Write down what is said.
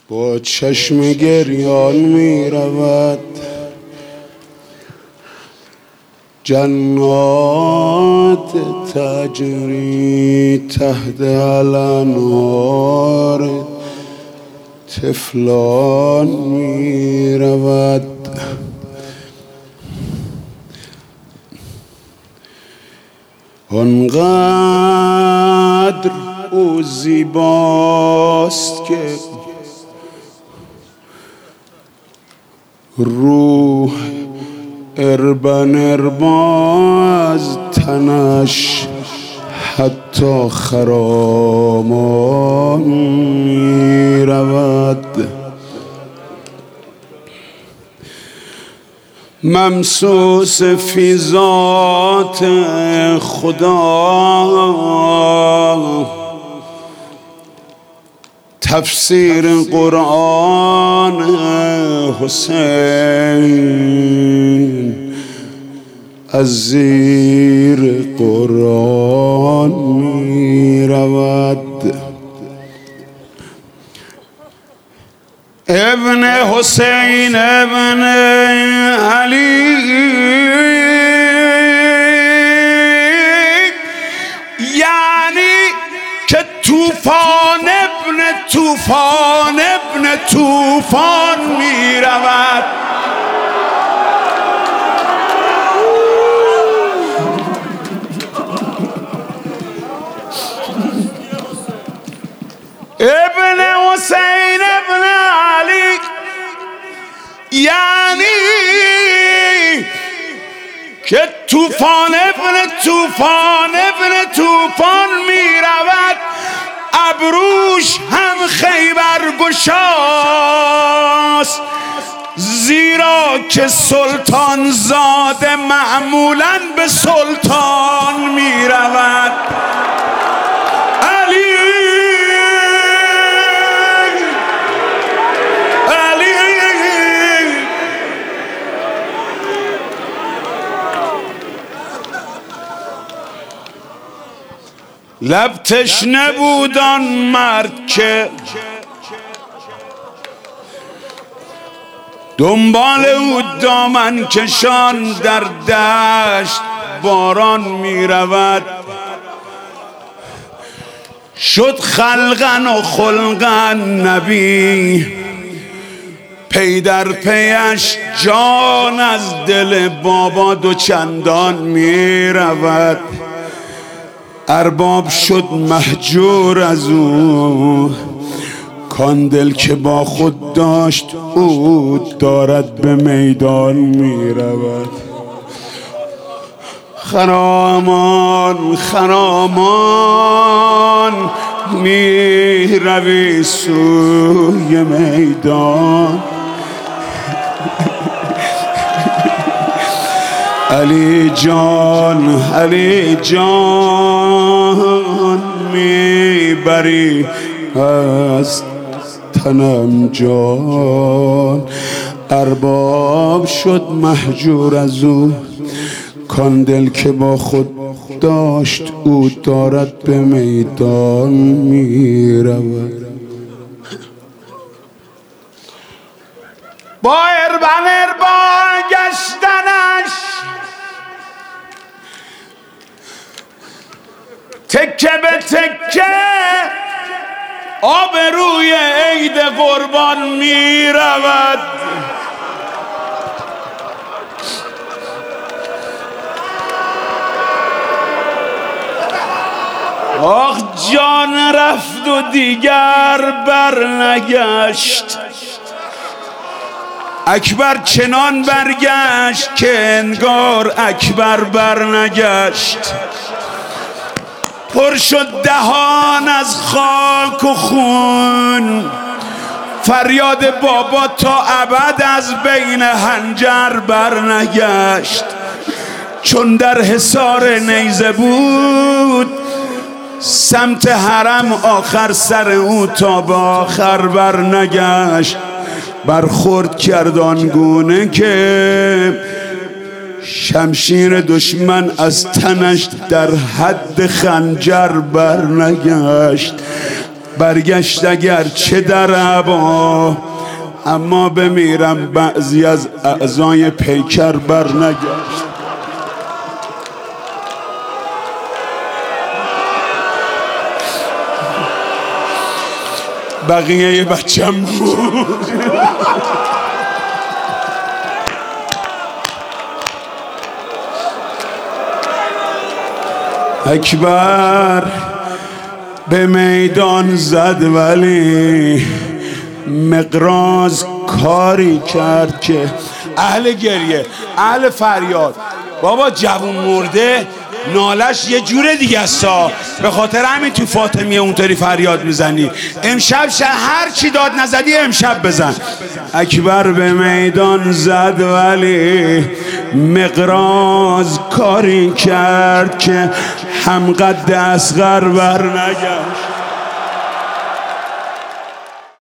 با چشم گریان می رود جنات تجری تحت الانوار طفلان می رود آنقدر او زیباست که روح اربا از تنش حتی خرامان می رود ممسوس فی ذات خدا تفسیر قرآن حسین از زیر قرآن می رود ابن حسین ابن علی یعنی که طوفان ابن طوفان می رود ابن حسین ابن علی یعنی که طوفان ابن طوفان می رود ابروش هم خیبر گشاست زیرا که سلطان زاده معمولاً به سلطان می رود لب تشنه بود آن مرد که دنبال او دامن کشان در دشت باران می رود شد خلقن و خلقن نبی پی در پیش جان از دل بابا دو چندان می رود ارباب شد مهجور از او کان دل که با خود داشت او دارد به میدان می رود خرامان می روی سوی میدان علی جان میبری از تنم جان ارباب شد مهجور از او کان دل که با خود داشت او دارد به میدان میرود با اربان گشتنش تکه به تکه آبروی عید قربان می رود آخ جان رفت و دیگر برنگشت اکبر چنان برگشت که انگار اکبر برنگشت پر شد دهان از خاک و خون فریاد بابا تا ابد از بین حنجر برنگشت چون در حصار نیزه بود سمت حرم آخر سر او تا به آخر برنگشت برخورد کرد آنگونه که شمشیر دشمن از تنش در حد خنجر برنگشت برگشت اگر چه در عبا، اما بمیرم بعضی از اعضای پیکر بر نگشت. بقیه یه بچم بود. اکبر به میدان زد ولی مقراض کاری کرد که اهل گریه، اهل فریاد، بابا جوون مرده نالش یه جوره دیگه است. به خاطر همین تو فاطمیه اونطوری فریاد میزنی. امشب هر چی داد نزدی امشب بزن. اکبر به میدان زد ولی مقراض کاری کرد که هم قد اصغر بر نگشت.